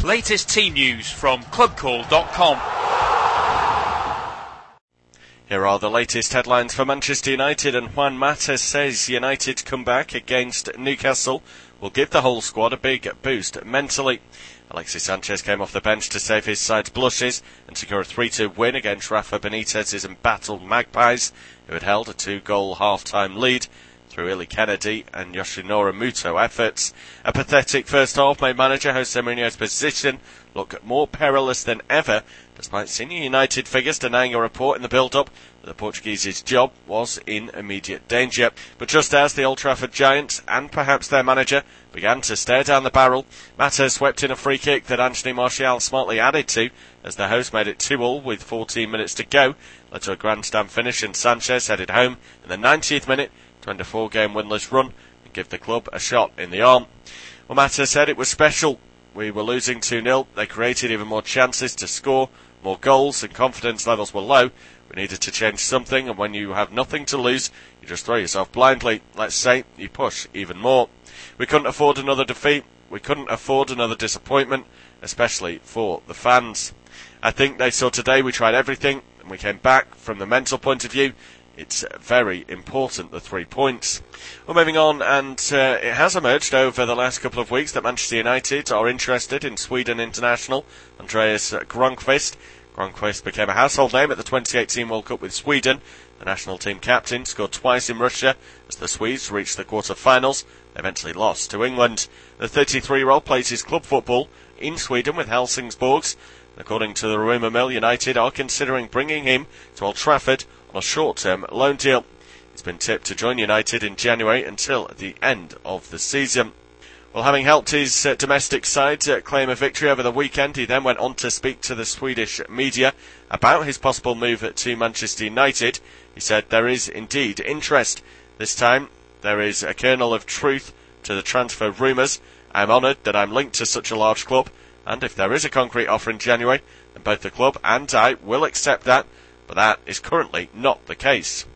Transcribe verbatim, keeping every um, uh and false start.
Latest team news from club call dot com. Here are the latest headlines for Manchester United, and Juan Mata says United come back against Newcastle will give the whole squad a big boost mentally. Alexis Sanchez came off the bench to save his side's blushes and secure a three two win against Rafa Benitez's embattled Magpies, who had held a two-goal half-time lead through Illy Kennedy and Yoshinori Muto efforts. A pathetic first half made manager Jose Mourinho's position look more perilous than ever, despite senior United figures denying a report in the build-up that the Portuguese's job was in immediate danger. But just as the Old Trafford Giants, and perhaps their manager, began to stare down the barrel, Mata swept in a free kick that Anthony Martial smartly added to, as the host made it two all with fourteen minutes to go, led to a grandstand finish, and Sanchez headed home in the ninetieth minute to end a four-game winless run and give the club a shot in the arm. Well, Mata said it was special. We were losing two nil. They created even more chances to score, more goals, and confidence levels were low. We needed to change something, and when you have nothing to lose, you just throw yourself blindly. Let's say you push even more. We couldn't afford another defeat. We couldn't afford another disappointment, especially for the fans. I think they saw today we tried everything, and we came back. From the mental point of view, it's very important, the three points. Well, moving on, and uh, it has emerged over the last couple of weeks that Manchester United are interested in Sweden international Andreas Granqvist. Granqvist became a household name at the twenty eighteen World Cup with Sweden. The national team captain scored twice in Russia as the Swedes reached the quarter-finals. They eventually lost to England. The thirty-three-year-old plays his club football in Sweden with Helsingborgs. According to the rumour mill, United are considering bringing him to Old Trafford on a short-term loan deal. He's been tipped to join United in January until the end of the season. Well, having helped his uh, domestic side uh, claim a victory over the weekend, he then went on to speak to the Swedish media about his possible move to Manchester United. He said there is indeed interest. This time there is a kernel of truth to the transfer rumours. I'm honoured that I'm linked to such a large club, and if there is a concrete offer in January, then both the club and I will accept that, but that is currently not the case.